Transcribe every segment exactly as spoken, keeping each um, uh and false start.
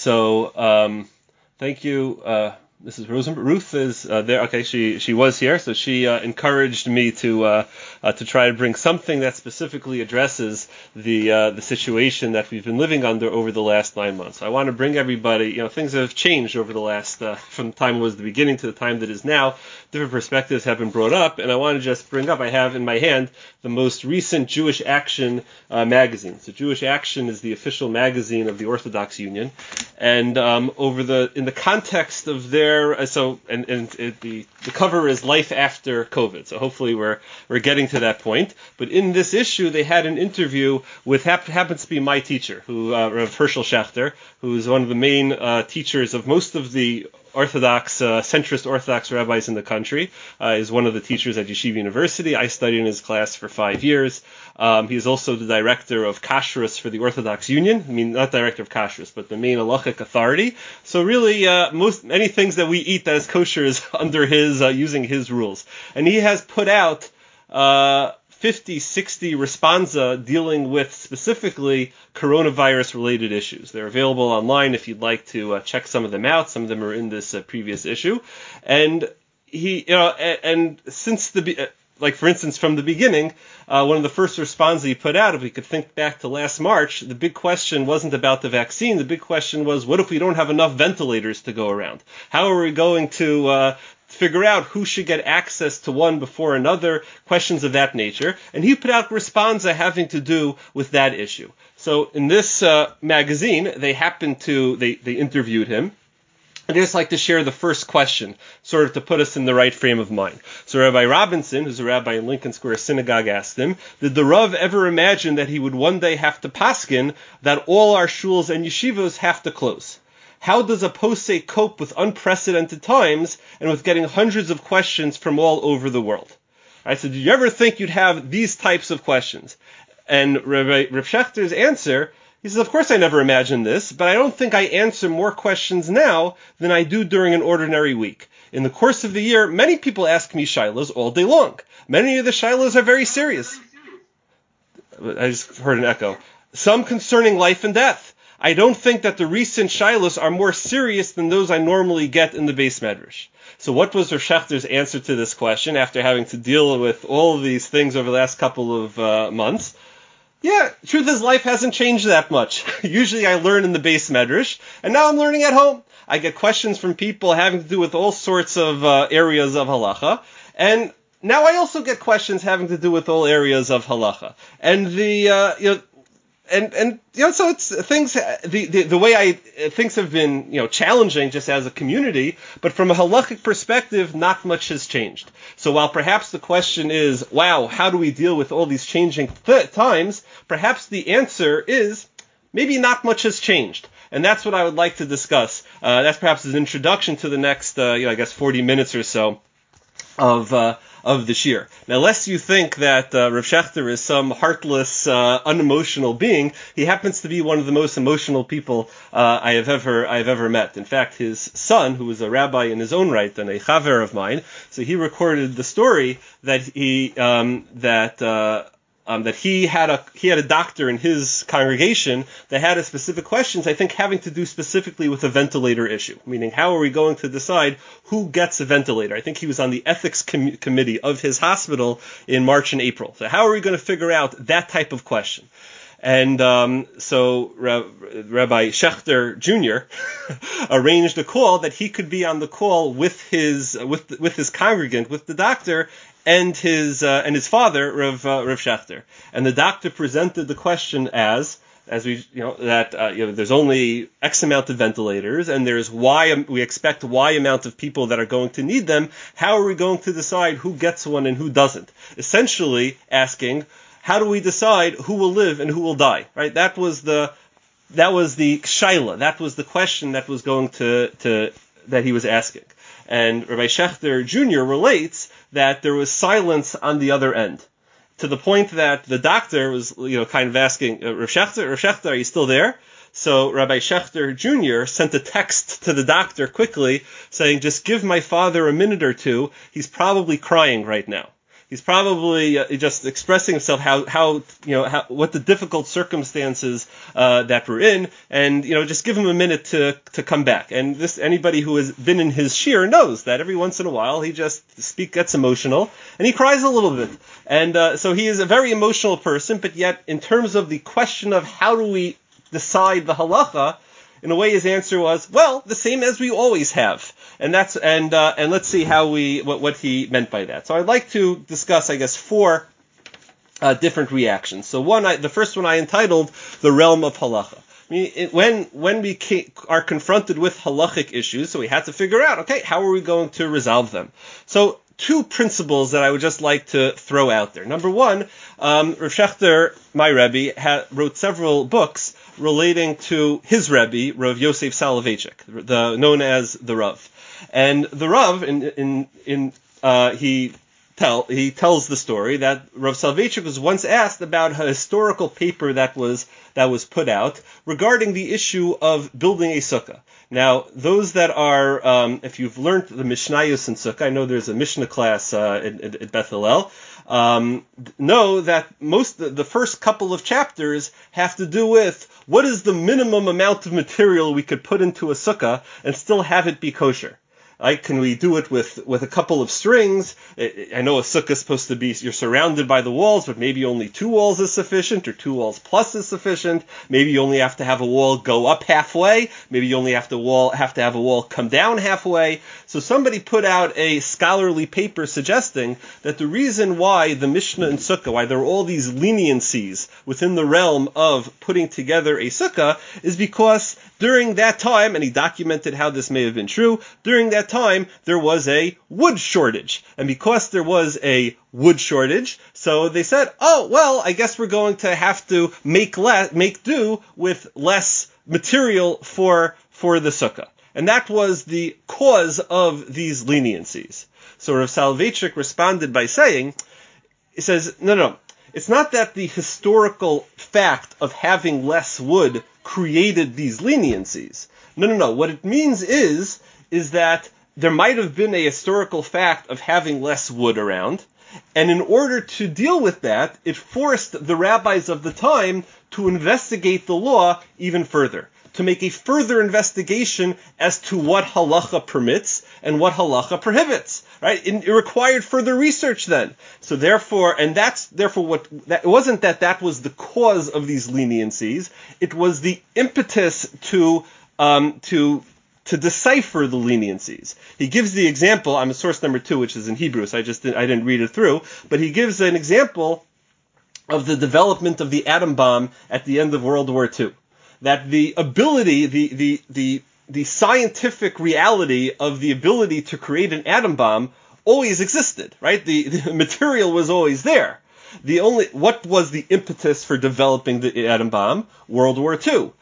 So um, thank you. Uh, Missus Rosenberg. Ruth is uh, there. Okay, she she was here, so she uh, encouraged me to uh, uh, to try to bring something that specifically addresses the uh, the situation that we've been living under over the last nine months. So I want to bring everybody. You know, things have changed over the last uh, from the time it was the beginning to the time that is now. Different perspectives have been brought up, and I want to just bring up. I have in my hand the most recent Jewish Action uh, magazine. So Jewish Action is the official magazine of the Orthodox Union, and um, over the in the context of their So and, and it, the the cover is Life After COVID. So hopefully we're we're getting to that point. But in this issue, they had an interview with hap, happens to be my teacher, who uh, Rav Hershel Schachter, who is one of the main uh, teachers of most of the Orthodox, uh, centrist Orthodox rabbis in the country, uh, is one of the teachers at Yeshiva University. I studied in his class for five years. Um, he is also the director of Kashrus for the Orthodox Union. I mean, not director of Kashrus, but the main halachic authority. So really, uh, most many things that we eat that is kosher is under his, uh, using his rules. And he has put out uh, fifty, sixty responsa dealing with specifically coronavirus-related issues. They're available online if you'd like to uh, check some of them out. Some of them are in this uh, previous issue. And he, you know, and, and since the, uh, like for instance, from the beginning, uh, one of the first responses he put out, if we could think back to last March, the big question wasn't about the vaccine. The big question was, what if we don't have enough ventilators to go around? How are we going to uh, figure out who should get access to one before another, questions of that nature? And he put out responsa having to do with that issue. So in this uh, magazine, they happened to, they, they interviewed him. I'd just like to share the first question, sort of to put us in the right frame of mind. So Rabbi Robinson, who's a rabbi in Lincoln Square Synagogue, asked him, did the Rav ever imagine that he would one day have to paskin that all our shuls and yeshivos have to close? How does a posek cope with unprecedented times and with getting hundreds of questions from all over the world? All right, so did you ever think you'd have these types of questions? And Rabbi Rav Schechter's answer, he says, of course I never imagined this, but I don't think I answer more questions now than I do during an ordinary week. In the course of the year, many people ask me shilos all day long. Many of the shilos are very serious. I just heard an echo. Some concerning life and death. I don't think that the recent shilos are more serious than those I normally get in the Beis Medrash. So what was Rav Schechter's answer to this question after having to deal with all of these things over the last couple of uh, months? Yeah, truth is life hasn't changed that much. Usually I learn in the Beis Medrash, and now I'm learning at home. I get questions from people having to do with all sorts of uh, areas of halacha, and now I also get questions having to do with all areas of halacha. And the, uh, you know, And, and, you know, so it's things, the, the, the way I, things have been, you know, challenging just as a community, but from a halachic perspective, not much has changed. So while perhaps the question is, wow, how do we deal with all these changing th- times? Perhaps the answer is, maybe not much has changed. And that's what I would like to discuss. Uh, that's perhaps an introduction to the next, uh, you know, I guess forty minutes or so of, uh, of the shir. Now, lest you think that uh, Rav Schechter is some heartless, uh, unemotional being, he happens to be one of the most emotional people uh, I have ever I have ever met. In fact, his son, who was a rabbi in his own right and a chaver of mine, so he recorded the story that he um, that. Uh, Um, that he had a he had a doctor in his congregation that had a specific questions, I think, having to do specifically with a ventilator issue, meaning how are we going to decide who gets a ventilator? I think he was on the ethics com- committee of his hospital in March and April. So how are we going to figure out that type of question? And um, so Ra- Rabbi Schechter Junior arranged a call that he could be on the call with his with with his congregant, with the doctor, and his uh, and his father, Rav uh, Rav Schechter. And the doctor presented the question as as we you know that uh, you know there's only X amount of ventilators, and there's Y we expect Y amount of people that are going to need them. How are we going to decide who gets one and who doesn't? Essentially asking, how do we decide who will live and who will die? Right? That was the that was the shaila. That was the question that was going to to that he was asking. And Rabbi Schechter Junior relates that there was silence on the other end, to the point that the doctor was, you know, kind of asking, uh, Rav Schechter, Rav Schechter, are you still there? So Rabbi Schechter Junior sent a text to the doctor quickly saying, just give my father a minute or two. He's probably crying right now. He's probably uh, just expressing himself how, how you know, how, what the difficult circumstances uh, that we're in, and you know, just give him a minute to to come back. And this, anybody who has been in his shir knows that every once in a while he just speak gets emotional and he cries a little bit. And uh, so he is a very emotional person, but yet in terms of the question of how do we decide the halacha, in a way his answer was, well, the same as we always have. And that's and uh, and let's see how we what, what he meant by that. So I'd like to discuss, I guess, four uh, different reactions. So one, I, the first one I entitled "The Realm of Halacha." I mean, it, when when we ca- are confronted with halachic issues, so we had to figure out, okay, how are we going to resolve them? So two principles that I would just like to throw out there. Number one, um, Rav Shechter, my Rebbe, ha- wrote several books relating to his Rebbe, Rav Yosef Soloveitchik, the known as the Rav. And the Rav, in in in uh, he tell he tells the story that Rav Soloveitchik was once asked about a historical paper that was that was put out regarding the issue of building a sukkah. Now, those that are, um, if you've learned the Mishnayos in Sukkah, I know there's a Mishnah class uh, at, at Beth Hillel, um, know that most the first couple of chapters have to do with what is the minimum amount of material we could put into a sukkah and still have it be kosher. Right? Can we do it with, with a couple of strings? I know a sukkah is supposed to be, you're surrounded by the walls, but maybe only two walls is sufficient, or two walls plus is sufficient. Maybe you only have to have a wall go up halfway. Maybe you only have to wall have to have a wall come down halfway. So somebody put out a scholarly paper suggesting that the reason why the Mishnah in Sukkah, why there are all these leniencies within the realm of putting together a sukkah, is because during that time, and he documented how this may have been true, during that time there was a wood shortage. And because there was a wood shortage, so they said, oh, well, I guess we're going to have to make le- make do with less material for for the sukkah. And that was the cause of these leniencies. So Rav Soloveitchik responded by saying, he says, no, no, it's not that the historical fact of having less wood created these leniencies. No, no, no. What it means is, is that there might have been a historical fact of having less wood around, and in order to deal with that, it forced the rabbis of the time to investigate the law even further, to make a further investigation as to what halacha permits and what halacha prohibits. Right? It, it required further research then. So therefore, and that's therefore what that it wasn't that that was the cause of these leniencies. It was the impetus to um, to to decipher the leniencies. He gives the example. I'm a source number two, which is in Hebrew, so I just didn't, I didn't read it through. But he gives an example of the development of the atom bomb at the end of World War Two. That the ability, the the the the scientific reality of the ability to create an atom bomb always existed, right? The, the material was always there. The only, what was the impetus for developing the atom bomb? World War Two.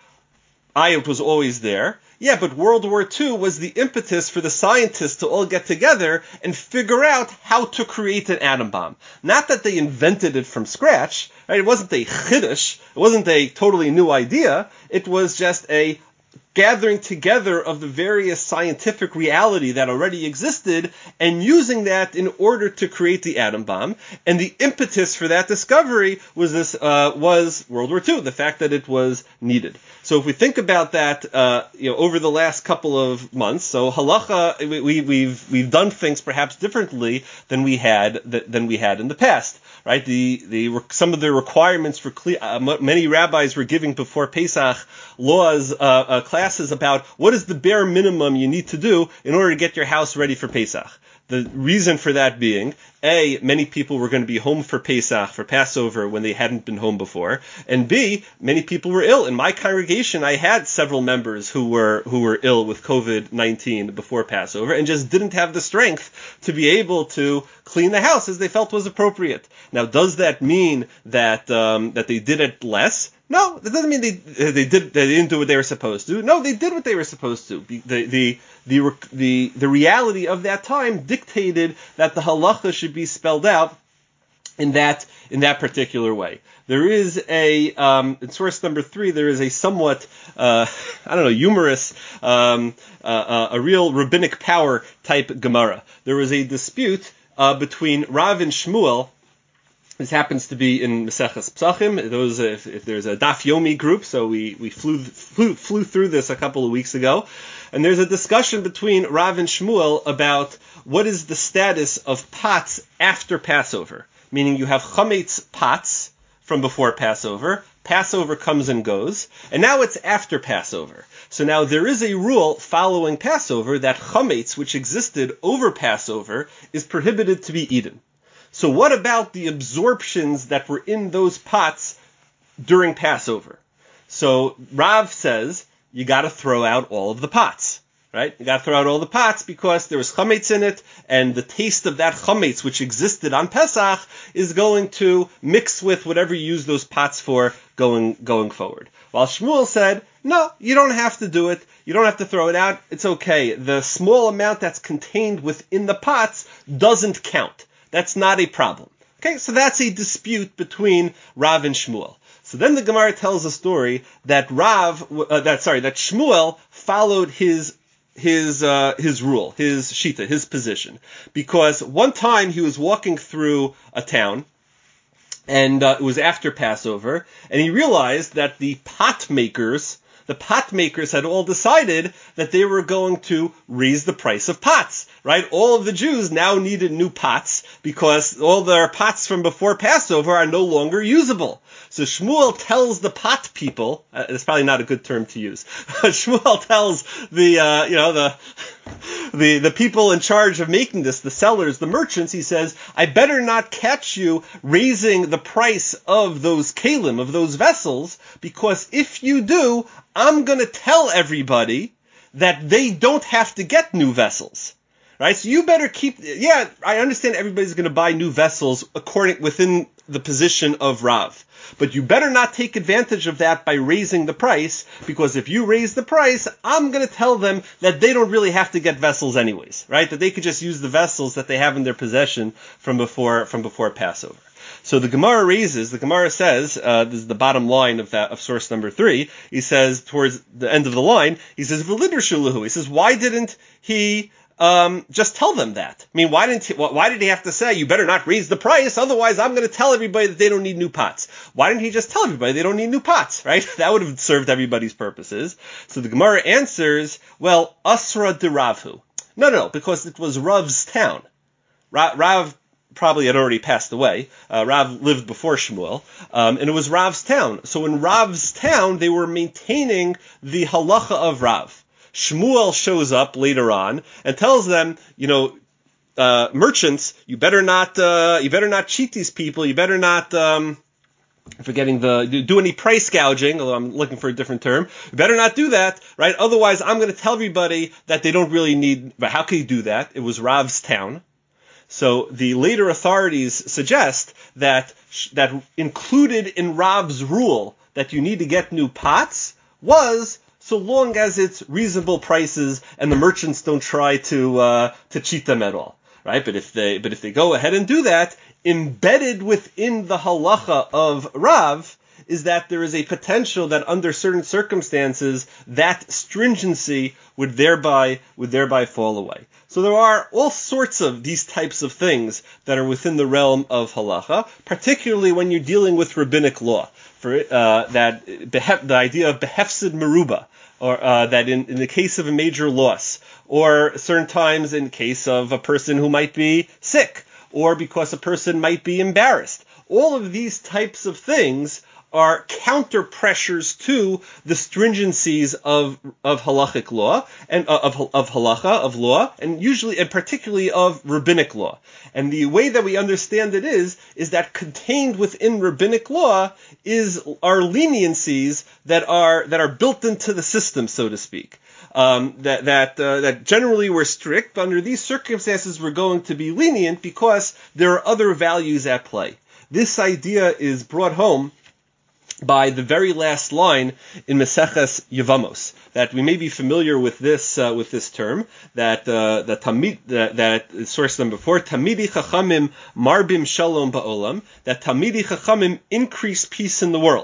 I, it was always there. Yeah, but World War Two was the impetus for the scientists to all get together and figure out how to create an atom bomb. Not that they invented it from scratch, right? It wasn't a chiddush. It wasn't a totally new idea. It was just a gathering together of the various scientific reality that already existed and using that in order to create the atom bomb. And the impetus for that discovery was this uh, was World War Two, the fact that it was needed. So if we think about that, uh, you know, over the last couple of months, so halacha, we, we, we've we've done things perhaps differently than we had than we had in the past. Right, the the some of the requirements for uh, many rabbis were giving before Pesach laws, uh, uh, classes about what is the bare minimum you need to do in order to get your house ready for Pesach. The reason for that being, A, many people were going to be home for Pesach, for Passover, when they hadn't been home before, and B, many people were ill. In my congregation, I had several members who were who were ill with covid nineteen before Passover and just didn't have the strength to be able to clean the house as they felt was appropriate. Now, does that mean that um, that they did it less? No, that doesn't mean they they did they didn't do what they were supposed to. No, they did what they were supposed to. The the the the the reality of that time dictated that the halacha should be spelled out in that in that particular way. There is a um, in source number three. There is a somewhat uh, I don't know humorous um, uh, uh, a real rabbinic power type Gemara. There was a dispute uh, between Rav and Shmuel. This happens to be in Maseches Psachim. Those, if, if there's a Daf Yomi group, so we we flew, flew flew through this a couple of weeks ago, and there's a discussion between Rav and Shmuel about what is the status of pots after Passover. Meaning, you have chametz pots from before Passover. Passover comes and goes, and now it's after Passover. So now there is a rule following Passover that chametz, which existed over Passover, is prohibited to be eaten. So what about the absorptions that were in those pots during Passover? So Rav says you got to throw out all of the pots, right? You got to throw out all the pots because there was chametz in it, and the taste of that chametz, which existed on Pesach, is going to mix with whatever you use those pots for going going forward. While Shmuel said, no, you don't have to do it. You don't have to throw it out. It's okay. The small amount that's contained within the pots doesn't count. That's not a problem. Okay, so that's a dispute between Rav and Shmuel. So then the Gemara tells a story that Rav, uh, that sorry, that Shmuel followed his his uh, his rule, his shita, his position, because one time he was walking through a town, and uh, it was after Passover, and he realized that the pot makers. The pot makers had all decided that they were going to raise the price of pots, right? All of the Jews now needed new pots because all their pots from before Passover are no longer usable. So Shmuel tells the pot people, uh, it's probably not a good term to use, Shmuel tells the, uh, you know, the, the, the people in charge of making this, the sellers, the merchants, he says, I better not catch you raising the price of those kalim, of those vessels, because if you do, I'm going to tell everybody that they don't have to get new vessels. Right? So you better keep, yeah, I understand everybody's going to buy new vessels according, within the position of Rav. But you better not take advantage of that by raising the price, because if you raise the price, I'm going to tell them that they don't really have to get vessels anyways, right? That they could just use the vessels that they have in their possession from before, from before Passover. So the Gemara raises, the Gemara says, uh, this is the bottom line of that, of source number three, he says, towards the end of the line, he says, V'lider shuluhu, he says, why didn't he, um, just tell them that? I mean, why didn't he, why did he have to say, you better not raise the price, otherwise I'm going to tell everybody that they don't need new pots? Why didn't he just tell everybody they don't need new pots, right? That would have served everybody's purposes. So the Gemara answers, well, Asra de Ravhu. No, no, because it was Rav's town. Ra- Rav probably had already passed away. Uh, Rav lived before Shmuel, um, and it was Rav's town. So in Rav's town, they were maintaining the halacha of Rav. Shmuel shows up later on and tells them, you know, uh, merchants, you better not, uh, you better not cheat these people. You better not, um, forgetting the, do any price gouging, although I'm looking for a different term. You better not do that, right? Otherwise, I'm going to tell everybody that they don't really need, but how can you do that? It was Rav's town. So the later authorities suggest that that included in Rav's rule that you need to get new pots was so long as it's reasonable prices and the merchants don't try to uh, to cheat them at all, right? But if they but if they go ahead and do that, embedded within the halacha of Rav is that there is a potential that under certain circumstances that stringency would thereby would thereby fall away. So there are all sorts of these types of things that are within the realm of halacha, particularly when you're dealing with rabbinic law. For uh, that the idea of behefsid meruba, or uh, that in, in the case of a major loss, or certain times in case of a person who might be sick, or because a person might be embarrassed. All of these types of things are counter pressures to the stringencies of of halachic law and uh, of of halacha of law, and usually and particularly of rabbinic law. And the way that we understand it is is that contained within rabbinic law is are leniencies that are that are built into the system, so to speak. Um, that that uh, that generally we're strict, but under these circumstances we're going to be lenient because there are other values at play. This idea is brought home by the very last line in Maseches Yevamos, that we may be familiar with this uh, with this term, that uh, that tamid that, that source number four, Tamidi Chachamim Marbim Shalom Ba'olam, that Tamidi Chachamim increase peace in the world.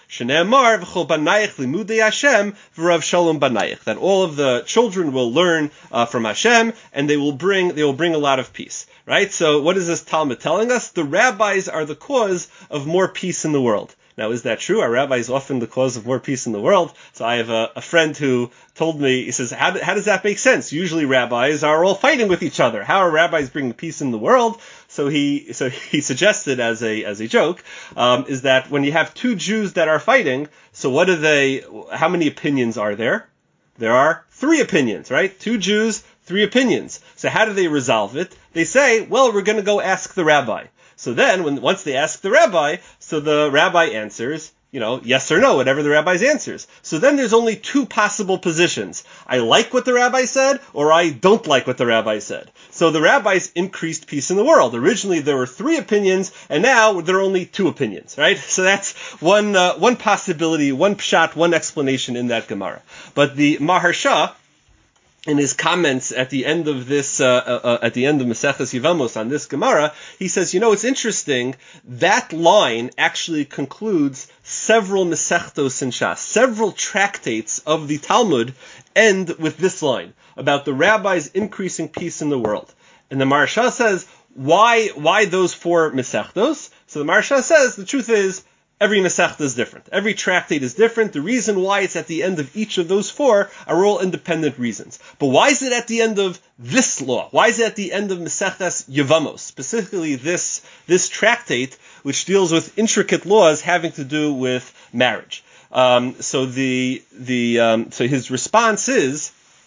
Shneimar v'chol banayich limudei Hashem v'rav shalom banayich. That all of the children will learn uh, from Hashem, and they will bring they will bring a lot of peace. Right? So what is this Talmud telling us? The rabbis are the cause of more peace in the world. Now, is that true? Are rabbis often the cause of more peace in the world? So I have a, a friend who told me, he says, how, do, how does that make sense? Usually rabbis are all fighting with each other. How are rabbis bringing peace in the world? So he so he suggested as a as a joke, um, is that when you have two Jews that are fighting, so what are they, how many opinions are there? There are three opinions, right? Two Jews, three opinions. So how do they resolve it? They say, well, we're going to go ask the rabbi. So then, when once they ask the rabbi, so the rabbi answers, you know, yes or no, whatever the rabbi's answers. So then there's only two possible positions. I like what the rabbi said, or I don't like what the rabbi said. So the rabbis increased peace in the world. Originally there were three opinions, and now there are only two opinions, right? So that's one uh, one possibility, one pshat, one explanation in that Gemara. But the Maharsha, in his comments at the end of this, uh, uh, at the end of Maseches Yevamos on this Gemara, he says, you know, it's interesting, that line actually concludes several Masechtos in Shas. Several tractates of the Talmud end with this line, about the rabbis increasing peace in the world. And the Maharsha says, why, why those four Masechtos? So the Maharsha says, the truth is, every Masechta is different. Every tractate is different. The reason why it's at the end of each of those four are all independent reasons. But why is it at the end of this law? Why is it at the end of Masechtas Yevamos? Specifically this, this tractate, which deals with intricate laws having to do with marriage. Um, so the, the, um, so his response is,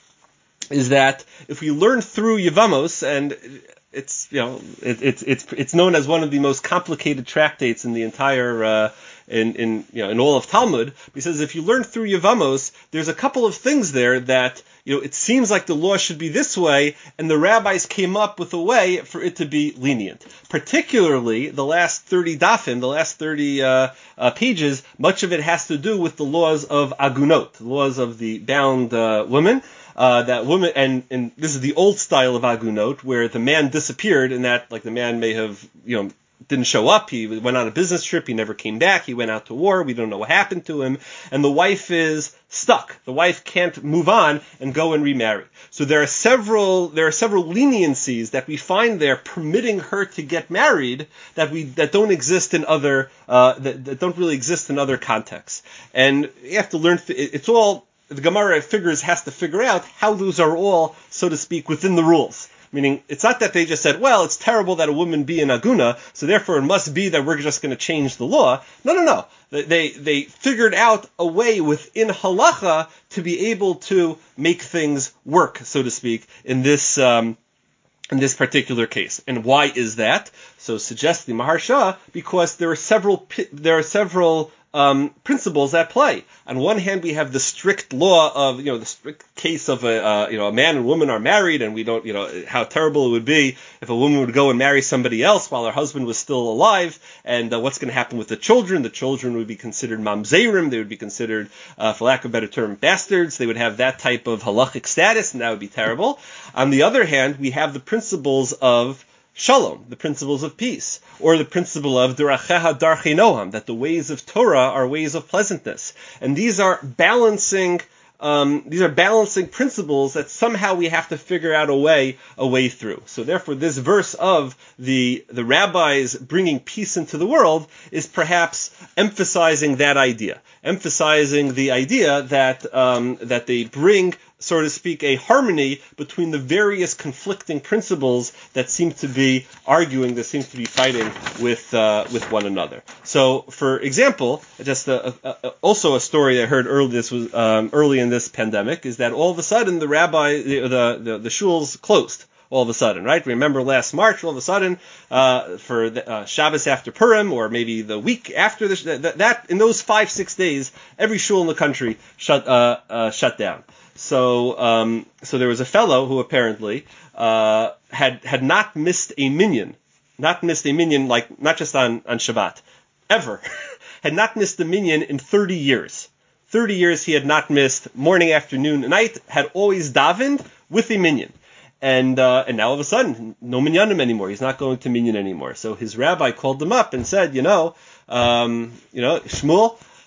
is that if we learn through Yevamos, and it's, you know, it, it's it's it's known as one of the most complicated tractates in the entire uh, in in you know in all of Talmud. He says if you learn through Yevamos, there's a couple of things there that, you know, it seems like the law should be this way, and the rabbis came up with a way for it to be lenient. Particularly the last thirty dafim, the last thirty uh, uh, pages, much of it has to do with the laws of agunot, the laws of the bound uh, woman. Uh, that woman, and, and this is the old style of agunot, where the man disappeared, and that, like, the man may have, you know, didn't show up, he went on a business trip, he never came back, he went out to war, we don't know what happened to him, and the wife is stuck. The wife can't move on and go and remarry. So there are several, there are several leniencies that we find there permitting her to get married that we, that don't exist in other, uh, that, that don't really exist in other contexts. And you have to learn, it's all, the Gemara figures has to figure out how those are all, so to speak, within the rules. Meaning, it's not that they just said, well, it's terrible that a woman be an aguna, so therefore it must be that we're just going to change the law. No, no, no. They they figured out a way within halacha to be able to make things work, so to speak, in this um, in this particular case. And why is that? So suggests the Maharsha, because there are several there are several Um, principles at play. On one hand, we have the strict law of, you know, the strict case of a, uh, you know, a man and woman are married, and we don't, you know, how terrible it would be if a woman would go and marry somebody else while her husband was still alive, and uh, what's going to happen with the children? The children would be considered mamzerim, they would be considered, uh, for lack of a better term, bastards. They would have that type of halachic status, and that would be terrible. On the other hand, we have the principles of Shalom, the principles of peace, or the principle of Deracheha Darchei Noam, that the ways of Torah are ways of pleasantness. And these are balancing, um, these are balancing principles that somehow we have to figure out a way, a way through. So therefore, this verse of the, the rabbis bringing peace into the world is perhaps emphasizing that idea, emphasizing the idea that, um, that they bring, so to speak, a harmony between the various conflicting principles that seem to be arguing, that seem to be fighting with uh, with one another. So, for example, just a, a, a, also a story I heard early this was um, early in this pandemic is that all of a sudden the rabbi, the the, the, the shuls closed. All of a sudden, right? Remember last March, all of a sudden, uh, for the, uh, Shabbos after Purim, or maybe the week after the, that, that, in those five, six days, every shul in the country shut, uh, uh, shut down. So, um, so there was a fellow who apparently, uh, had, had not missed a minyan, not missed a minyan, like, not just on, on Shabbat, ever, had not missed a minyan in thirty years. thirty years he had not missed morning, afternoon, night, had always davened with a minyan. And uh, and now all of a sudden, no minyanim anymore. He's not going to minyan anymore. So his rabbi called him up and said, you know, um, you know, Shmuel,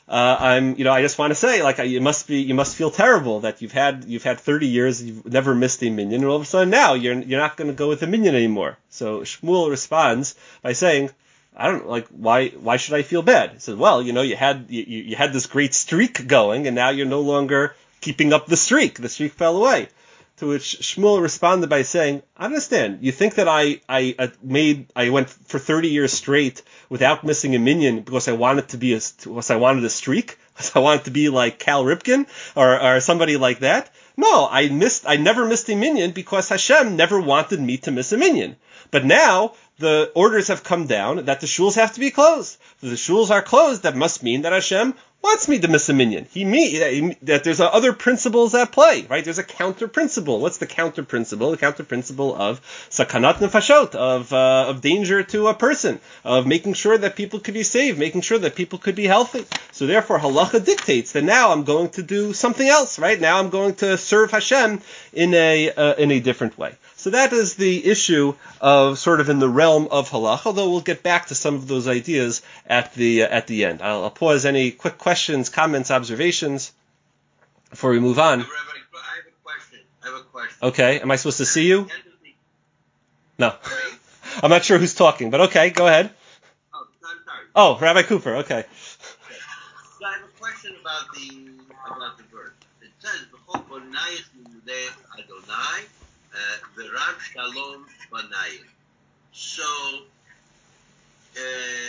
uh, I'm, you know, I just want to say, like, you must be, you must feel terrible that you've had, you've had thirty years, you've never missed a minyan, and all of a sudden now you're, you're not going to go with a minyan anymore. So Shmuel responds by saying, I don't like why. Why should I feel bad? He says, well, you know, you had you, you had this great streak going, and now you're no longer keeping up the streak. The streak fell away. To which Shmuel responded by saying, I understand. You think that I I uh, made I went for thirty years straight without missing a minyan because I wanted to be a because I wanted a streak, because I wanted to be like Cal Ripken or or somebody like that. No, I missed. I never missed a minyan because Hashem never wanted me to miss a minyan. But now the orders have come down that the shuls have to be closed. If the shuls are closed, that must mean that Hashem wants me to miss a minyan. He mean that there's other principles at play, right? There's a counter principle. What's the counter principle? The counter principle of sakanat nefashot, of uh, of danger to a person, of making sure that people could be saved, making sure that people could be healthy. So therefore, halacha dictates that now I'm going to do something else, right? Now I'm going to serve Hashem in a uh, in a different way. So that is the issue of sort of in the realm of halacha, although we'll get back to some of those ideas at the uh, at the end. I'll, I'll pause. Any quick questions, comments, observations before we move on? Rabbi, I have a question. I have a question. Okay. Am I supposed to see you? No. I'm not sure who's talking, but okay, go ahead. Oh, I'm sorry. Oh, Rabbi Cooper, okay. So I have a question about the about the verse. It says, "B'chol bonayich limudei Adonai, v'rav shalom banayich." So uh,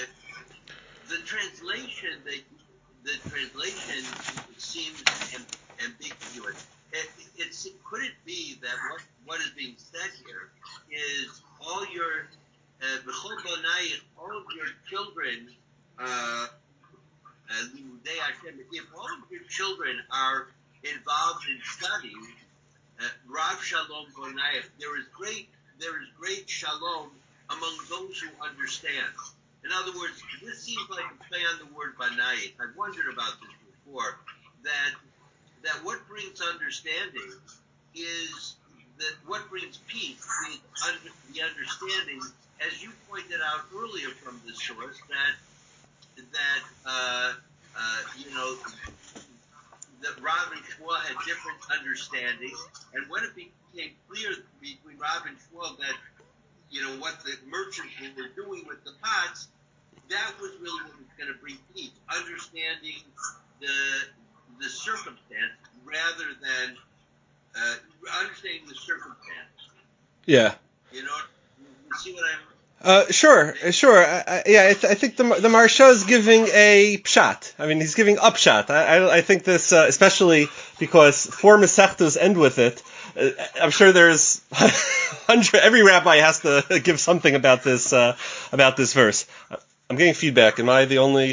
the translation, the the translation seems amb- ambiguous. It, it's could it be that what what is being said here is all your b'chol bonayich, all of your children. Uh, Uh, if all of your children are involved in studying, uh, Rav Shalom Bonayach, there is great, there is great shalom among those who understand. In other words, this seems like a play on the word Banayach. I've wondered about this before. That that what brings understanding is that what brings peace is under, the understanding, as you pointed out earlier from the source, that. that, uh, uh, you know, that Rav and Shmuel had different understanding, and when it became clear between Rav and Shmuel that, you know, what the merchants were doing with the pots, that was really what was going to bring peace, understanding the the circumstance rather than uh, understanding the circumstance. Yeah. You know, you see what I'm... Uh, sure, sure. I, I, yeah, I, th- I think the the Maharsha is giving a pshat. I mean, he's giving upshat. I, I, I think this, uh, especially because four Masechtos end with it. Uh, I'm sure there's hundred. Every rabbi has to give something about this uh, about this verse. I'm getting feedback. Am I the only?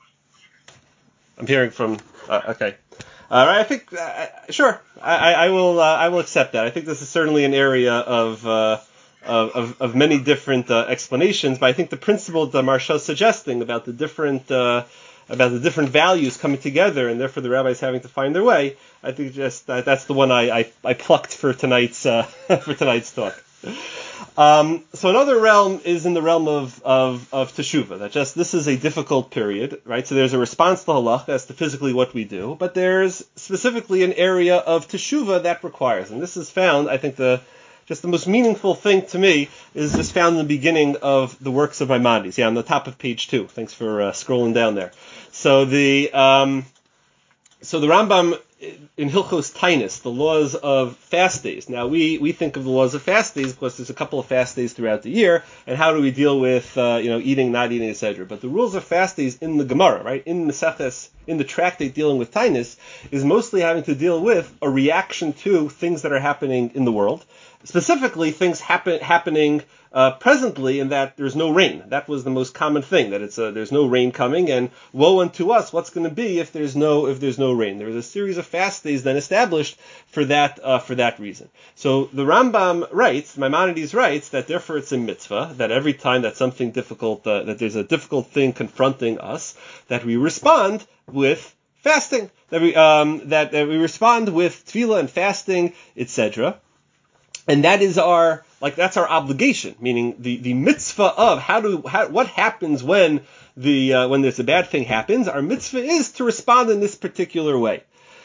I'm hearing from. Uh, okay. All right. I think uh, sure. I, I will. Uh, I will accept that. I think this is certainly an area of. Uh, Of, of, of many different uh, explanations, but I think the principle that Maharsha is suggesting about the different uh, about the different values coming together, and therefore the rabbis having to find their way, I think just uh, that's the one I, I, I plucked for tonight's uh, for tonight's talk. Um, so another realm is in the realm of, of, of teshuvah. That just this is a difficult period, right? So there's a response to halacha as to physically what we do, but there's specifically an area of teshuvah that requires, and this is found, I think the Just the most meaningful thing to me is just found in the beginning of the works of Maimonides. Yeah, on the top of page two. Thanks for uh, scrolling down there. So the um, so the Rambam in Hilchos Tainus, the laws of fast days. Now we, we think of the laws of fast days because there's a couple of fast days throughout the year, and how do we deal with uh, you know eating, not eating, et cetera. But the rules of fast days in the Gemara, right, in the Maseches, in the tractate dealing with Tainus, is mostly having to deal with a reaction to things that are happening in the world. Specifically, things happen happening uh, presently, in that there's no rain. That was the most common thing. That it's uh, there's no rain coming, and woe unto us, what's going to be if there's no if there's no rain? There was a series of fast days then established for that uh, for that reason. So the Rambam writes, Maimonides writes, that therefore it's a mitzvah that every time that something difficult, uh, that there's a difficult thing confronting us, that we respond with fasting. That we um, that, that we respond with tefillah and fasting, et cetera. And that is our, like, that's our obligation, meaning the, the mitzvah of how do, how, what happens when the, uh, when there's a bad thing happens. Our mitzvah is to respond in this particular way.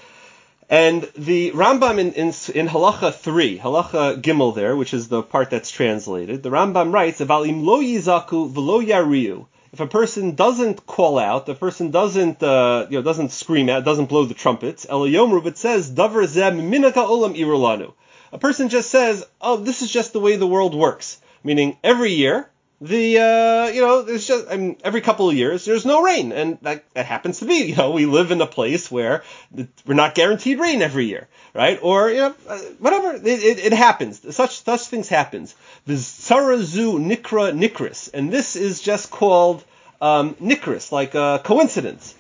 And the Rambam in, in, in Halacha three, Halacha Gimel there, which is the part that's translated, the Rambam writes, "Aval im lo yizaku v'lo yariu." If a person doesn't call out, the person doesn't, uh, you know, doesn't scream out, doesn't blow the trumpets, Ela yomru, but says, Davar zeh minaka olam irulanu. A person just says, oh, this is just the way the world works. Meaning, every year, the, uh, you know, there's just, I mean, every couple of years, there's no rain. And that, that happens to be, you know, we live in a place where we're not guaranteed rain every year, right? Or, you know, whatever, it, it, it happens. Such, such things happens. V'zarazu nikra nikris. And this is just called, um, nikris, like a coincidence.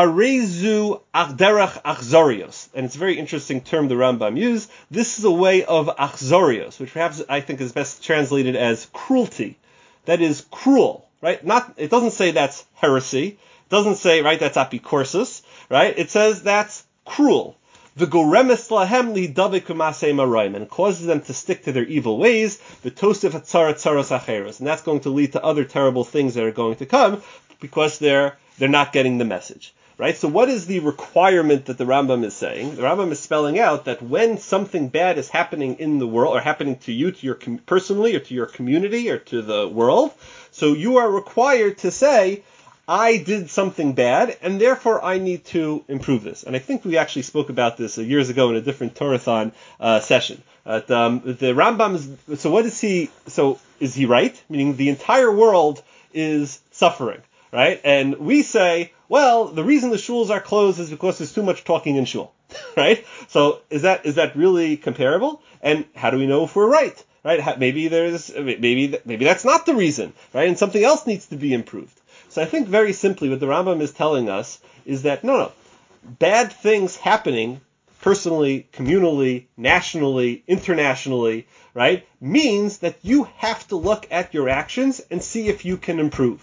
Harezu achderach achzorios. And it's a very interesting term the Rambam used. This is a way of achzorios, which perhaps I think is best translated as cruelty. That is cruel, right? Not, it doesn't say that's heresy. It doesn't say, right, that's apikorsis, right? It says that's cruel. V'goremes lahem lidavik u'masei marayim, and it causes them to stick to their evil ways. V'tosef hatzara tzaros acheros, and that's going to lead to other terrible things that are going to come because they're they're not getting the message. Right? So what is the requirement that the Rambam is saying? The Rambam is spelling out that when something bad is happening in the world, or happening to you, to your com- personally, or to your community, or to the world, so you are required to say, I did something bad, and therefore I need to improve this. And I think we actually spoke about this uh, years ago in a different Torathon uh, session. Uh, um, the Rambam is, so what is he, so is he right? Meaning the entire world is suffering, right? And we say, well, the reason the shuls are closed is because there's too much talking in shul, right? So is that is that really comparable? And how do we know if we're right, right? Maybe there's maybe maybe that's not the reason, right? And something else needs to be improved. So I think very simply what the Rambam is telling us is that no, no, bad things happening personally, communally, nationally, internationally, right, means that you have to look at your actions and see if you can improve.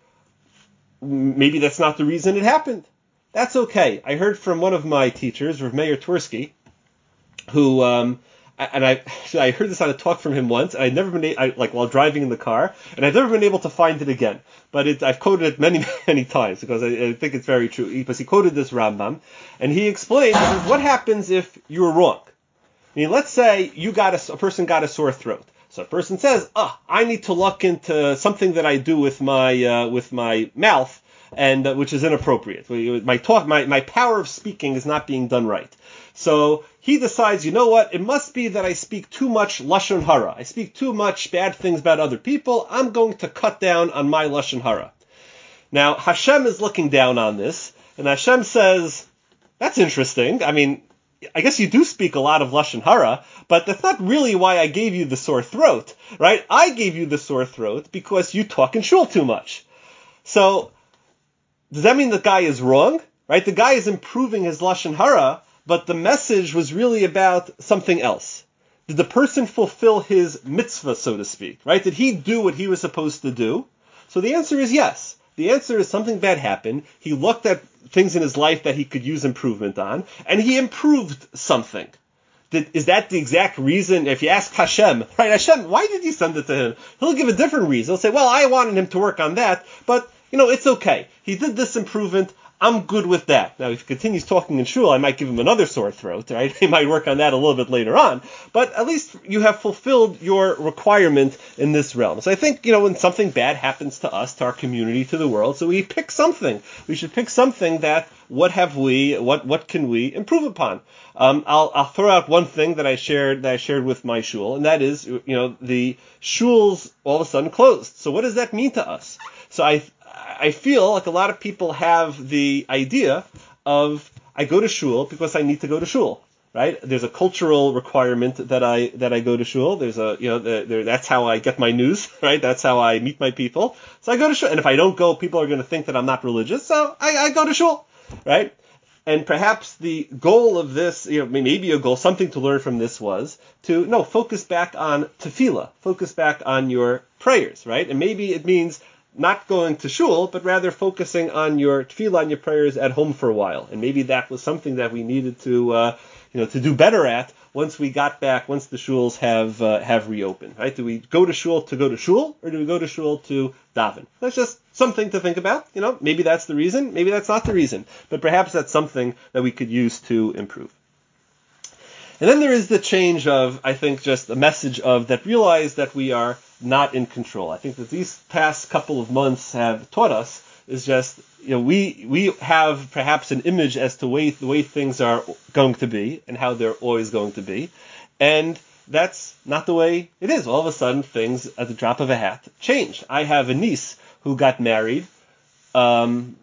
Maybe that's not the reason it happened. That's okay. I heard from one of my teachers, Rav Meir Twersky, who, um, and I, I heard this on a talk from him once, and I'd never been, I, like while driving in the car, and I've never been able to find it again. But it, I've quoted it many, many times because I, I think it's very true. Because he quoted this Rambam, and he explained, he says, what happens if you were wrong? I mean, let's say you got a, a person got a sore throat. So a person says, "Ah, oh, I need to look into something that I do with my uh, with my mouth, and uh, which is inappropriate. My talk, my my power of speaking is not being done right." So he decides, you know what? It must be that I speak too much lashon hara. I speak too much bad things about other people. I'm going to cut down on my lashon hara. Now Hashem is looking down on this, and Hashem says, "That's interesting. I mean, I guess you do speak a lot of lashon hara, but that's not really why I gave you the sore throat, right? I gave you the sore throat because you talk in shul too much." So does that mean the guy is wrong, right? The guy is improving his lashon hara, but the message was really about something else. Did the person fulfill his mitzvah, so to speak, right? Did he do what he was supposed to do? So the answer is yes. The answer is something bad happened. He looked at things in his life that he could use improvement on, and he improved something. Did, is that the exact reason? If you ask Hashem, right, Hashem, why did you send it to him? He'll give a different reason. He'll say, well, I wanted him to work on that, but, you know, it's okay. He did this improvement. I'm good with that. Now, if he continues talking in shul, I might give him another sore throat, right? He might work on that a little bit later on. But at least you have fulfilled your requirement in this realm. So I think, you know, when something bad happens to us, to our community, to the world, so we pick something. We should pick something that, what have we, what what can we improve upon? Um, I'll I'll throw out one thing that I shared that I shared with my shul, and that is, you know, the shuls all of a sudden closed. So what does that mean to us? So I I feel like a lot of people have the idea of, I go to shul because I need to go to shul, right? There's a cultural requirement that I that I go to shul. There's a, you know, the, the, that's how I get my news, right? That's how I meet my people. So I go to shul, and if I don't go, people are going to think that I'm not religious. So I, I go to shul, right? And perhaps the goal of this, you know, maybe a goal, something to learn from this was to, no, focus back on tefillah, focus back on your prayers, right? And maybe it means not going to shul, but rather focusing on your tefillah, on your prayers at home for a while. And maybe that was something that we needed to uh, you know, to do better at once we got back, once the shuls have uh, have reopened, right? Do we go to shul to go to shul, or do we go to shul to daven? That's just something to think about. You know, maybe that's the reason, maybe that's not the reason, but perhaps that's something that we could use to improve. And then there is the change of, I think, just a message of that realize that we are not in control. I think that these past couple of months have taught us is just, you know, we we have perhaps an image as to way, the way things are going to be and how they're always going to be. And that's not the way it is. All of a sudden, things at the drop of a hat change. I have a niece who got married um,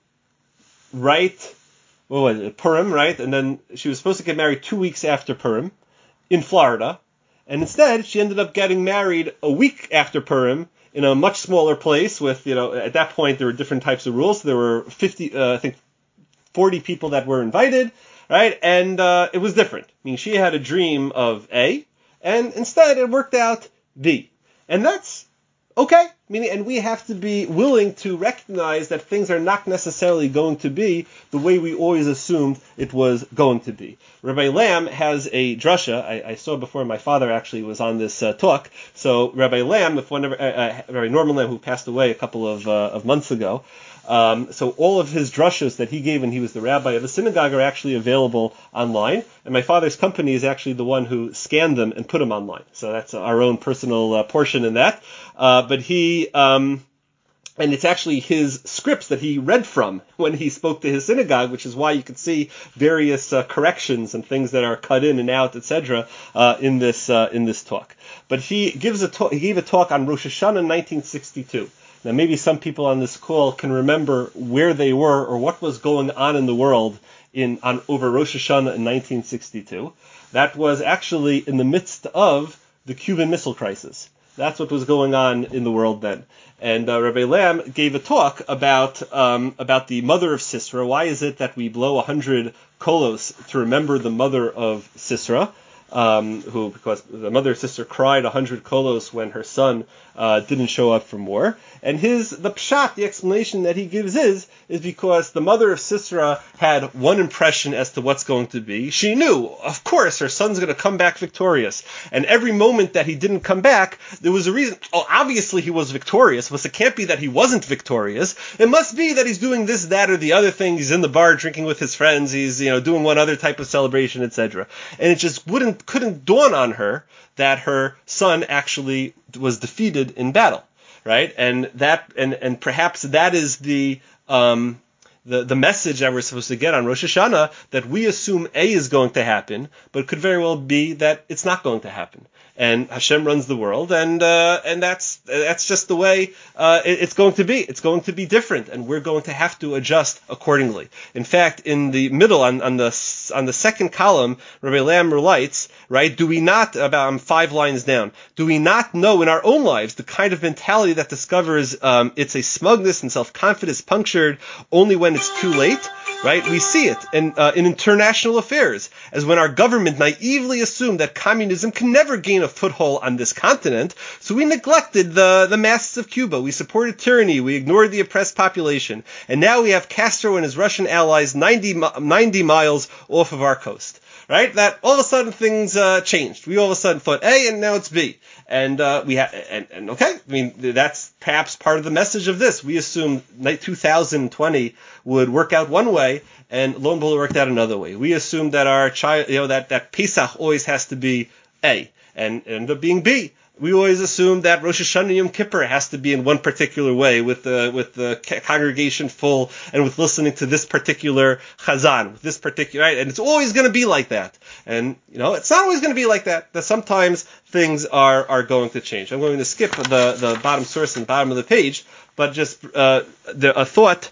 right... what was it, Purim, right? And then she was supposed to get married two weeks after Purim in Florida. And instead, she ended up getting married a week after Purim in a much smaller place with, you know, at that point, there were different types of rules. There were fifty, uh, I think, forty people that were invited, right? And uh, it was different. I mean, she had a dream of A, and instead it worked out B. And that's okay. Meaning, and we have to be willing to recognize that things are not necessarily going to be the way we always assumed it was going to be. Rabbi Lamb has a drasha. I, I saw before my father actually was on this uh, talk. So Rabbi Lamb, if one, uh, uh, Rabbi Norman Lamb, who passed away a couple of uh, of months ago. Um, so all of his drushas that he gave when he was the rabbi of the synagogue are actually available online. And my father's company is actually the one who scanned them and put them online. So that's our own personal uh, portion in that. Uh, but he, um, and it's actually his scripts that he read from when he spoke to his synagogue, which is why you can see various uh, corrections and things that are cut in and out, et cetera, uh, in this uh, in this talk. But he gives a talk, he gave a talk on Rosh Hashanah in nineteen sixty-two. Now, maybe some people on this call can remember where they were or what was going on in the world in on over Rosh Hashanah in nineteen sixty-two. That was actually in the midst of the Cuban Missile Crisis. That's what was going on in the world then. And uh, Rabbi Lamb gave a talk about um, about the mother of Sisera. Why is it that we blow one hundred kolos to remember the mother of Sisera? Um, who, because the mother and sister cried one hundred kolos when her son uh, didn't show up from war. And his, the pshat, the explanation that he gives is, is because the mother of Sisera had one impression as to what's going to be. She knew, of course, her son's going to come back victorious. And every moment that he didn't come back, there was a reason. Oh, obviously he was victorious, but it can't be that he wasn't victorious. It must be that he's doing this, that, or the other thing. He's in the bar drinking with his friends. He's, you know, doing one other type of celebration, et cetera. And it just wouldn't couldn't dawn on her that her son actually was defeated in battle, right? And that and and perhaps that is the um the the message that we're supposed to get on Rosh Hashanah, that we assume A is going to happen, but it could very well be that it's not going to happen. And Hashem runs the world, and uh, and that's that's just the way uh, it, it's going to be. It's going to be different, and we're going to have to adjust accordingly. In fact, in the middle, on, on the on the second column, Rabbi Lamb writes, right? Do we not, about um, five lines down, do we not know in our own lives the kind of mentality that discovers um, it's a smugness and self-confidence punctured only when it's too late? Right? We see it in, uh, in international affairs, as when our government naively assumed that communism can never gain a foothold on this continent, so we neglected the, the masses of Cuba. We supported tyranny. We ignored the oppressed population. And now we have Castro and his Russian allies ninety, ninety miles off of our coast. Right? That all of a sudden things uh, changed. We all of a sudden thought A, and now it's B. And uh, we ha- and, and okay, I mean, that's perhaps part of the message of this. We assumed two thousand twenty would work out one way, and lo and behold, it worked out another way. We assumed that our child, you know, that, that Pesach always has to be A, and it ended up being B. We always assumed that Rosh Hashanah Yom Kippur has to be in one particular way, with the with the congregation full and with listening to this particular chazan, with this particular, right? And it's always going to be like that. And you know, it's not always going to be like that. That sometimes things are are going to change. I'm going to skip the the bottom source and bottom of the page, but just uh, the, a thought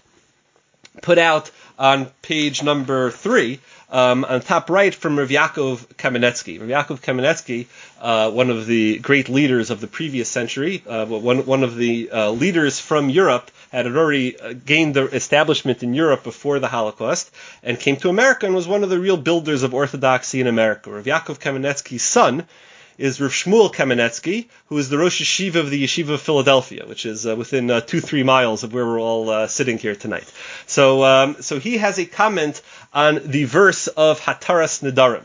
put out on page number three. Um, on top right from Rav Yaakov Kamenetsky. Rav Yaakov Kamenetsky, uh, one of the great leaders of the previous century, uh, one, one of the uh, leaders from Europe, had already gained the establishment in Europe before the Holocaust, and came to America and was one of the real builders of orthodoxy in America. Rav Yaakov Kamenetsky's son is Rav Shmuel Kamenetsky, who is the Rosh Yeshiva of the Yeshiva of Philadelphia, which is uh, within uh, two, three miles of where we're all uh, sitting here tonight. So, um, so he has a comment on the verse of Hataras Nedarim.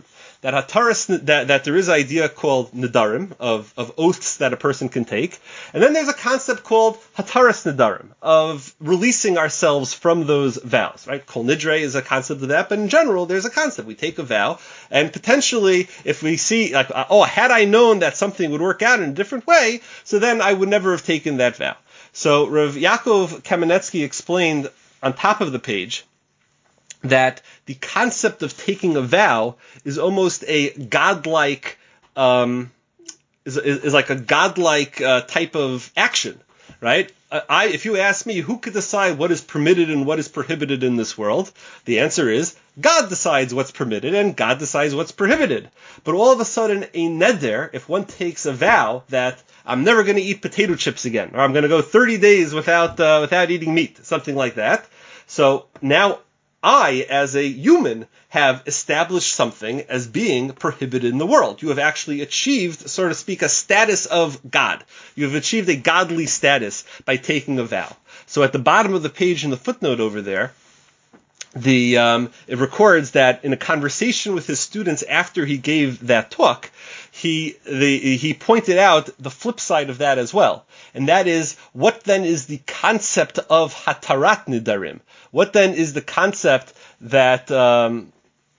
that hataras, that, that there is an idea called nidarim, of, of oaths that a person can take, and then there's a concept called hataras nidarim, of releasing ourselves from those vows, right? Kol nidre is a concept of that, but in general, there's a concept. We take a vow, and potentially, if we see, like, oh, had I known that something would work out in a different way, so then I would never have taken that vow. So Rav Yaakov Kamenetsky explained on top of the page that the concept of taking a vow is almost a godlike, um, is, is, is like a godlike uh, type of action, right? I, if you ask me, who could decide what is permitted and what is prohibited in this world? The answer is God decides what's permitted and God decides what's prohibited. But all of a sudden, a neder, if one takes a vow that I'm never going to eat potato chips again, or I'm going to go thirty days without uh, without eating meat, something like that. So now I, as a human, have established something as being prohibited in the world. You have actually achieved, so to speak, a status of God. You have achieved a godly status by taking a vow. So at the bottom of the page in the footnote over there, the um, it records that in a conversation with his students after he gave that talk, he the, he pointed out the flip side of that as well. And that is, what then is the concept of hatarat nidarim? What then is the concept that um,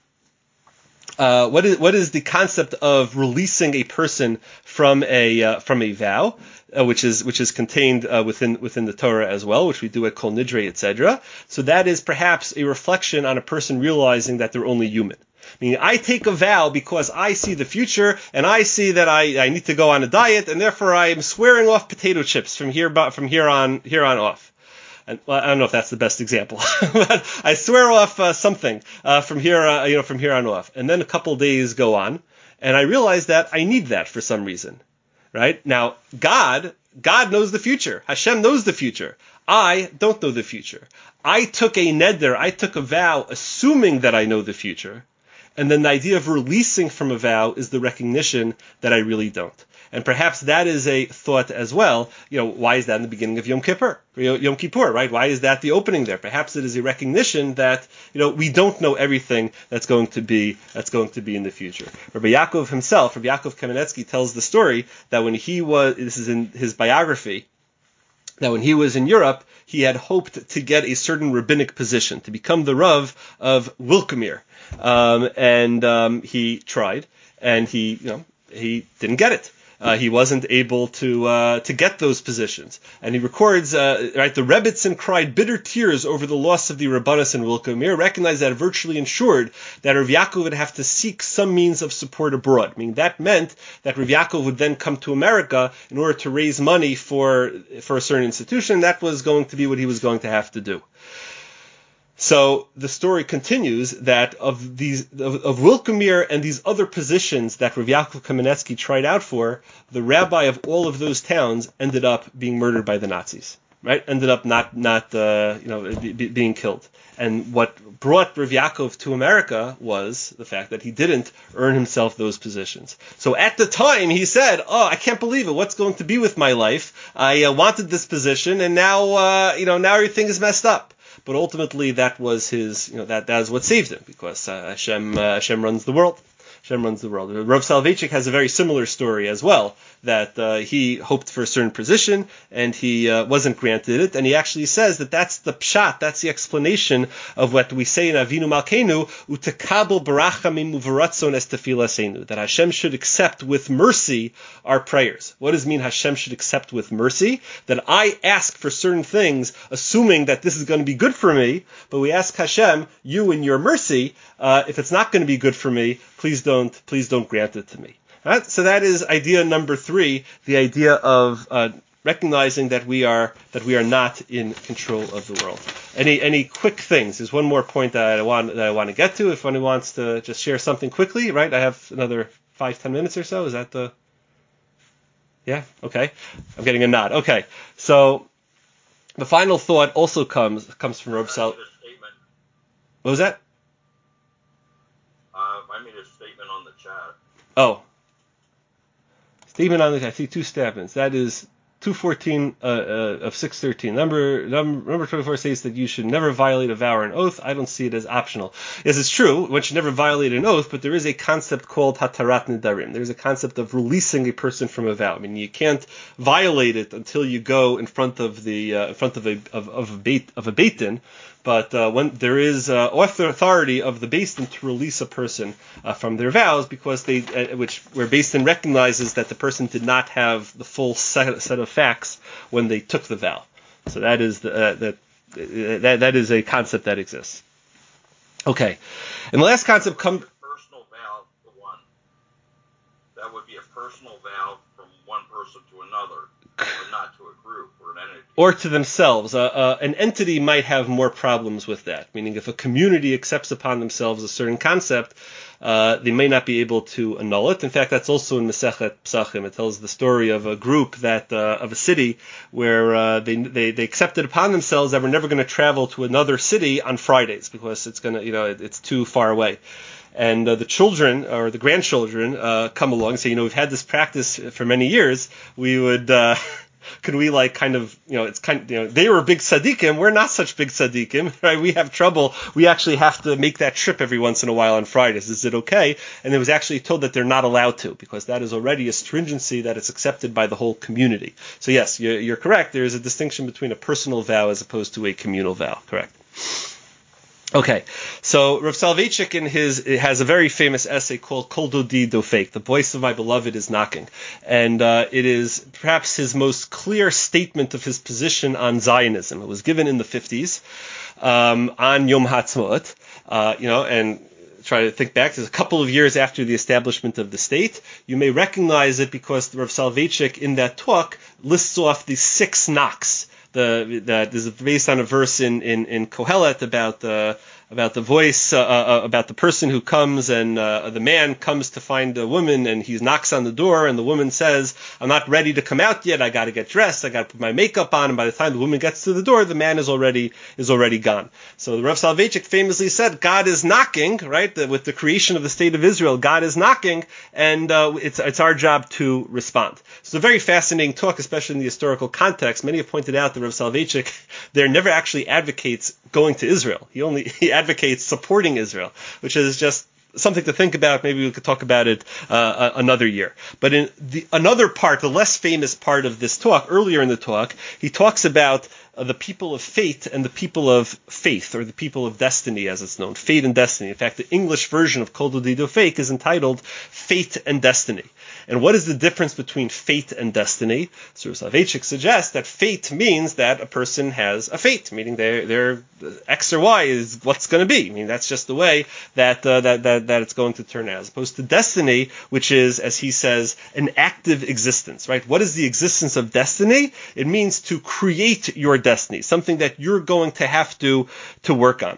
uh, what is what is the concept of releasing a person from a uh, from a vow, uh, which is which is contained uh, within within the Torah as well, which we do at Kol Nidre, et cetera. So that is perhaps a reflection on a person realizing that they're only human. Meaning, I take a vow because I see the future, and I see that I, I need to go on a diet, and therefore I am swearing off potato chips from here from here on here on off. And, well, I don't know if that's the best example, but I swear off uh, something uh, from here, uh, you know, from here on off. And then a couple days go on, and I realize that I need that for some reason, right? Now, God, God knows the future. Hashem knows the future. I don't know the future. I took a neder, I took a vow, assuming that I know the future. And then the idea of releasing from a vow is the recognition that I really don't. And perhaps that is a thought as well. You know, why is that in the beginning of Yom Kippur? Yom Kippur, right? Why is that the opening there? Perhaps it is a recognition that, you know, we don't know everything that's going to be that's going to be in the future. Rabbi Yaakov himself, Rabbi Yaakov Kamenetsky, tells the story that when he was, this is in his biography, that when he was in Europe, he had hoped to get a certain rabbinic position, to become the Rav of Wilkamir. Um, and um, he tried, and he, you know, he didn't get it. Uh, he wasn't able to uh, to get those positions. And he records, uh, right, the Rebbitzin cried bitter tears over the loss of the Rabbanus in Wilkamir, recognized that it virtually ensured that Rav Yaakov would have to seek some means of support abroad. I mean, that meant that Rav Yaakov would then come to America in order to raise money for for a certain institution. That was going to be what he was going to have to do. So the story continues that of these of, of Wilkamir and these other positions that Rav Yaakov Kamenetsky tried out for, the rabbi of all of those towns ended up being murdered by the Nazis. Right? Ended up not not uh, you know be, be, being killed. And what brought Rav Yaakov to America was the fact that he didn't earn himself those positions. So at the time he said, "Oh, I can't believe it. What's going to be with my life? I uh, wanted this position, and now uh, you know now everything is messed up." But ultimately, that was his, you know, that that is what saved him, because uh, Hashem uh, Hashem runs the world. Hashem runs the world. Rav Soloveitchik has a very similar story as well, that uh, he hoped for a certain position and he uh, wasn't granted it, and he actually says that that's the pshat, that's the explanation of what we say in Avinu Malkeinu, utekabel barachamim uvaratzon es tefilasenu, that Hashem should accept with mercy our prayers. What does it mean Hashem should accept with mercy? That I ask for certain things, assuming that this is going to be good for me, but we ask Hashem, you in your mercy, uh, if it's not going to be good for me, please don't, please don't grant it to me. Right? So that is idea number three, the idea of uh, recognizing that we are that we are not in control of the world. Any any quick things? There's one more point that I want that I want to get to. If anyone wants to just share something quickly, right? I have another five ten minutes or so. Is that the? Yeah. Okay. I'm getting a nod. Okay. So the final thought also comes comes from Reb Sal. What was that? Uh, I made a statement on the chat. Oh. Statement on the, I see two statements. That is two fourteen uh, uh, of six thirteen. Number, number number twenty-four says that you should never violate a vow or an oath. I don't see it as optional. Yes, it's true. One should never violate an oath, but there is a concept called hatarat nedarim. There's a concept of releasing a person from a vow. I mean, you can't violate it until you go in front of the uh, in front of a of, of a beit of a beit din. But uh, when there is uh, authority of the Beis Din to release a person uh, from their vows, because they, uh, which where Beis Din recognizes that the person did not have the full set, set of facts when they took the vow. So that is the, uh, that, uh, that that is a concept that exists. Okay, and the last concept comes. Personal vow to one. That would be a personal vow from one person to another, but not to a group or an entity. Or to themselves. Uh, uh, an entity might have more problems with that, meaning if a community accepts upon themselves a certain concept, uh, they may not be able to annul it. In fact, that's also in Masechet Psachim. It tells the story of a group that uh, of a city where uh, they, they they accepted upon themselves that we're never going to travel to another city on Fridays because it's going to, you know, it, it's too far away. And uh, the children or the grandchildren uh, come along and say, you know, we've had this practice for many years. We would, uh, could we like kind of, you know, it's kind of, you know, they were big tzaddikim. We're not such big tzaddikim, right? We have trouble. We actually have to make that trip every once in a while on Fridays. Is it okay? And it was actually told that they're not allowed to because that is already a stringency that it's accepted by the whole community. So yes, you're, you're correct. There is a distinction between a personal vow as opposed to a communal vow. Correct. Okay, so Rav Soloveitchik in his has a very famous essay called Kol Dodi Dofek, the voice of my beloved is knocking, and uh, it is perhaps his most clear statement of his position on Zionism. It was given in the fifties um, on Yom Ha'atzmaut, uh, you know, and try to think back. There's a couple of years after the establishment of the state. You may recognize it because Rav Soloveitchik in that talk lists off the six knocks. The that is based on a verse in in, in Kohelet about the about the voice uh, uh, about the person who comes and uh, the man comes to find a woman and he knocks on the door and the woman says, I'm not ready to come out yet. I got to get dressed. I got to put my makeup on. And by the time the woman gets to the door, the man is already is already gone. So the Rav Soloveitchik famously said, God is knocking, right? The, with the creation of the state of Israel, God is knocking, and uh, it's it's our job to respond. So it's a very fascinating talk, especially in the historical context. Many have pointed out that Rav Soloveitchik there never actually advocates going to Israel. He only he advocates supporting Israel, which is just something to think about. Maybe we could talk about it uh, another year. But in the another part, the less famous part of this talk, earlier in the talk, he talks about uh, the people of fate and the people of faith, or the people of destiny, as it's known, fate and destiny. In fact, the English version of Kol Dodi Dofek is entitled Fate and Destiny. And what is the difference between fate and destiny? So Soloveitchik suggests that fate means that a person has a fate, meaning their their X or Y is what's going to be. I mean, that's just the way that, uh, that that that it's going to turn out, as opposed to destiny, which is, as he says, an active existence. Right? What is the existence of destiny? It means to create your destiny, something that you're going to have to to work on.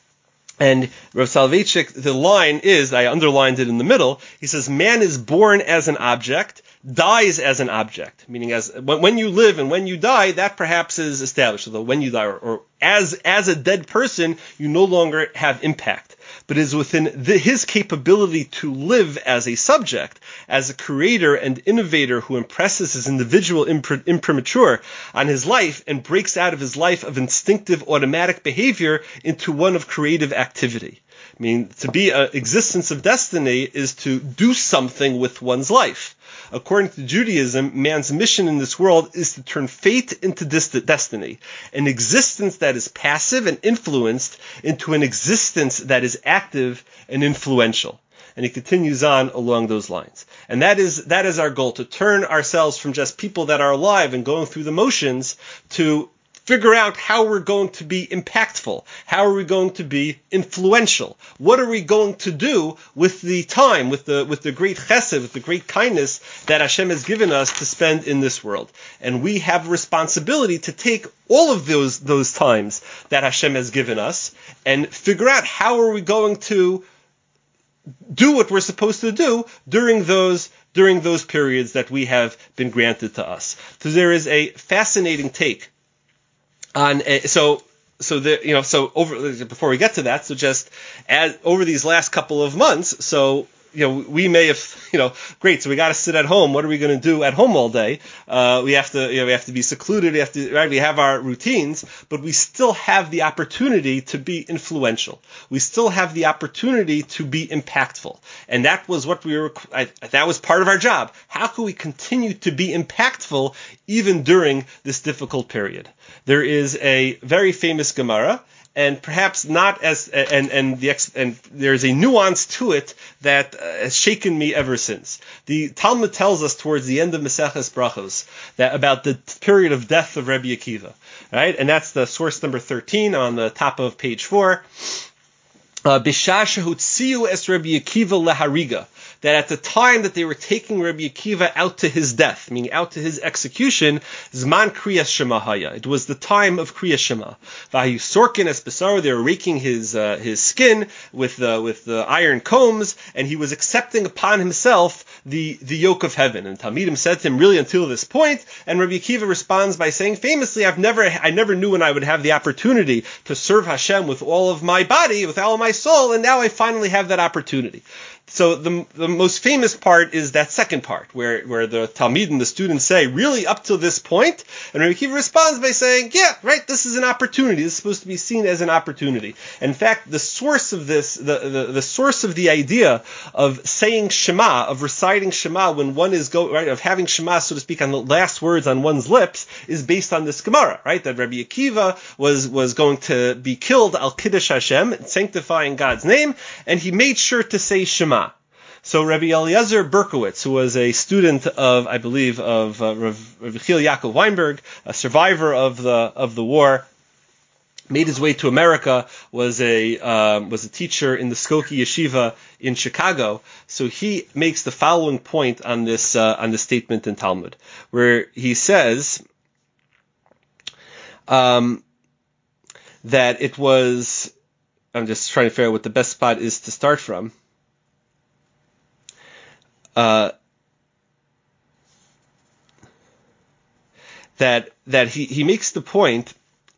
And Rav Soloveitchik, the line is, I underlined it in the middle, he says, man is born as an object, dies as an object, meaning as when you live and when you die, that perhaps is established, although when you die, or, or as as a dead person, you no longer have impact. But it is within the, his capability to live as a subject, as a creator and innovator who impresses his individual impr- imprimatur on his life and breaks out of his life of instinctive automatic behavior into one of creative activity. I mean, to be an existence of destiny is to do something with one's life. According to Judaism, man's mission in this world is to turn fate into destiny, an existence that is passive and influenced into an existence that is active and influential. And he continues on along those lines. And that is that is our goal, to turn ourselves from just people that are alive and going through the motions to figure out how we're going to be impactful. How are we going to be influential? What are we going to do with the time, with the with the great chesed, with the great kindness that Hashem has given us to spend in this world? And we have a responsibility to take all of those those times that Hashem has given us and figure out how are we going to do what we're supposed to do during those during those periods that we have been granted to us. So there is a fascinating take on uh, so so the you know so over before we get to that, so just as over these last couple of months, so you know, we may have, you know, great. So we got to sit at home. What are we going to do at home all day? Uh, we have to, you know, we have to be secluded. We have to, right? We have our routines, but we still have the opportunity to be influential. We still have the opportunity to be impactful, and that was what we were. I, that was part of our job. How can we continue to be impactful even during this difficult period? There is a very famous Gemara. And perhaps not as, and and the and there's a nuance to it that uh, has shaken me ever since. The Talmud tells us towards the end of Maseches Brachos that about the period of death of Rabbi Akiva, right? And that's the source number thirteen on the top of page four. Bisha shehutziu es Rabbi Akiva lehariga. That at the time that they were taking Rabbi Akiva out to his death, meaning out to his execution, Zman Kriyas Shema Haya. It was the time of Kriyas Shema. Vahu Sorkin es Besar, they were raking his uh, his skin with the uh, with the iron combs, and he was accepting upon himself the the yoke of heaven. And Talmidim said to him, really until this point, and Rabbi Akiva responds by saying, famously, I've never I never knew when I would have the opportunity to serve Hashem with all of my body, with all of my soul, and now I finally have that opportunity. So the the most famous part is that second part, where, where the Talmid and the students say, really up to this point, and Rabbi Akiva responds by saying, yeah, right, this is an opportunity. This is supposed to be seen as an opportunity. In fact, the source of this, the, the, the source of the idea of saying Shema, of reciting Shema when one is go right, of having Shema, so to speak, on the last words on one's lips, is based on this Gemara, right? That Rabbi Akiva was was going to be killed al Kiddush Hashem, sanctifying God's name, and he made sure to say Shema. So Rabbi Eliezer Berkowitz, who was a student of, I believe, of uh, Rav, Rav Yechiel Yaakov Weinberg, a survivor of the of the war, made his way to America, was a um, was a teacher in the Skokie Yeshiva in Chicago. So he makes the following point on this uh, on this statement in Talmud, where he says um, that it was. I'm just trying to figure out what the best spot is to start from. Uh, that that he, he makes the point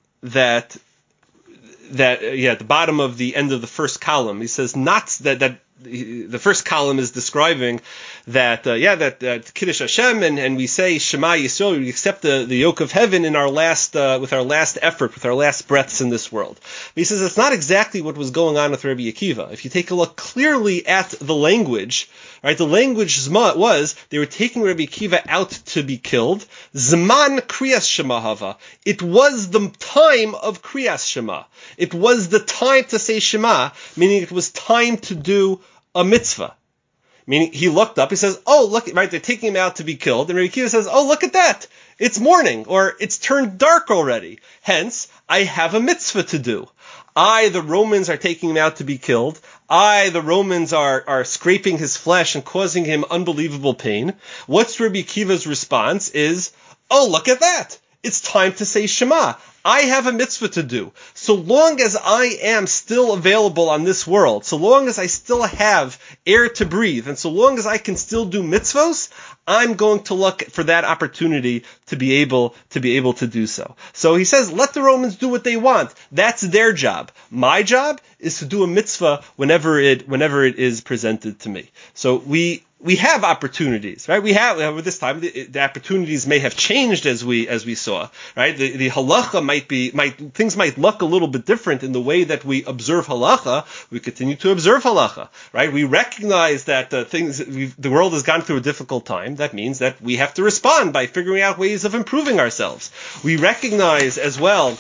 that that uh, yeah at the bottom of the end of the first column he says not that that the first column is describing that uh, yeah that uh, Kiddush Hashem and, and we say Shema Yisrael, we accept the, the yoke of heaven in our last uh, with our last effort, with our last breaths in this world. But he says that's not exactly what was going on with Rabbi Akiva. If you take a look clearly at the language, right, the language Zma was they were taking Rabbi Akiva out to be killed. Zman Kriyas Shema Hava. It was the time of Kriyas Shema. It was the time to say Shema, meaning it was time to do a mitzvah. Meaning he looked up, he says, oh, look, right, they're taking him out to be killed. And Rabbi Akiva says, oh, look at that. It's morning, or it's turned dark already. Hence, I have a mitzvah to do. I, the Romans, are taking him out to be killed. I, the Romans, are, are scraping his flesh and causing him unbelievable pain. What's Rabbi Akiva's response is, oh, look at that. It's time to say Shema. I have a mitzvah to do. So long as I am still available on this world, so long as I still have air to breathe, and so long as I can still do mitzvos, I'm going to look for that opportunity to be able to be able to do so. So he says, let the Romans do what they want. That's their job. My job is to do a mitzvah whenever it whenever it is presented to me. So we we have opportunities, right? We have, with this time, the, the opportunities may have changed as we, as we saw, right? The, the halacha might be, might, things might look a little bit different in the way that we observe halacha. We continue to observe halacha, right? We recognize that uh, things, we've, the world has gone through a difficult time. That means that we have to respond by figuring out ways of improving ourselves. We recognize as well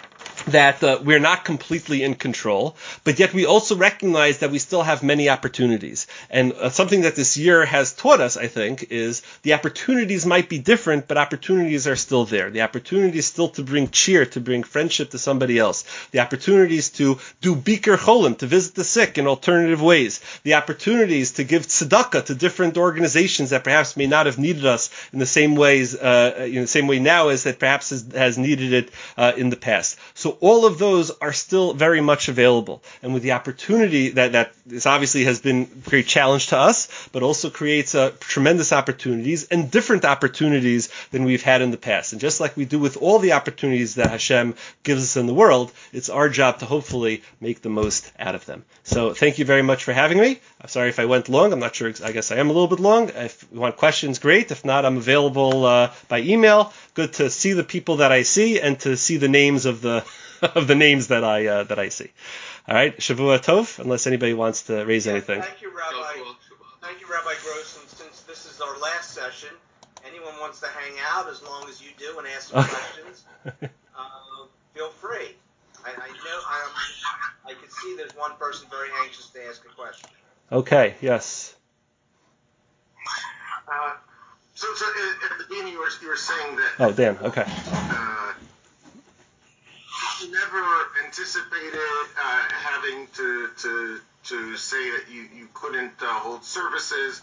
that uh, we're not completely in control, but yet we also recognize that we still have many opportunities. And uh, something that this year has taught us, I think, is the opportunities might be different, but opportunities are still there. The opportunity is still to bring cheer, to bring friendship to somebody else. The opportunities to do biker cholim, to visit the sick in alternative ways. The opportunities to give tzedakah to different organizations that perhaps may not have needed us in the same ways, uh, in the same way now as that perhaps has, has needed it uh, in the past. So all of those are still very much available. And with the opportunity that, that this obviously has been a great challenge to us, but also creates uh, tremendous opportunities and different opportunities than we've had in the past. And just like we do with all the opportunities that Hashem gives us in the world, it's our job to hopefully make the most out of them. So thank you very much for having me. I'm sorry if I went long. I'm not sure. I guess I am a little bit long. If you want questions, great. If not, I'm available uh, by email. Good to see the people that I see and to see the names of the of the names that I uh, that I see. All right, Shavua Tov. Unless anybody wants to raise yeah, anything. Thank you, Rabbi. Thank you, Rabbi Gross. And since this is our last session, anyone wants to hang out as long as you do and ask some questions, uh, feel free. I, I know I'm, I can see there's one person very anxious to ask a question. Okay. Yes. Uh, so, so at, at the beginning you were, you were saying that. Oh, Dan. Okay. Uh, you never anticipated uh, having to to to say that you you couldn't uh, hold services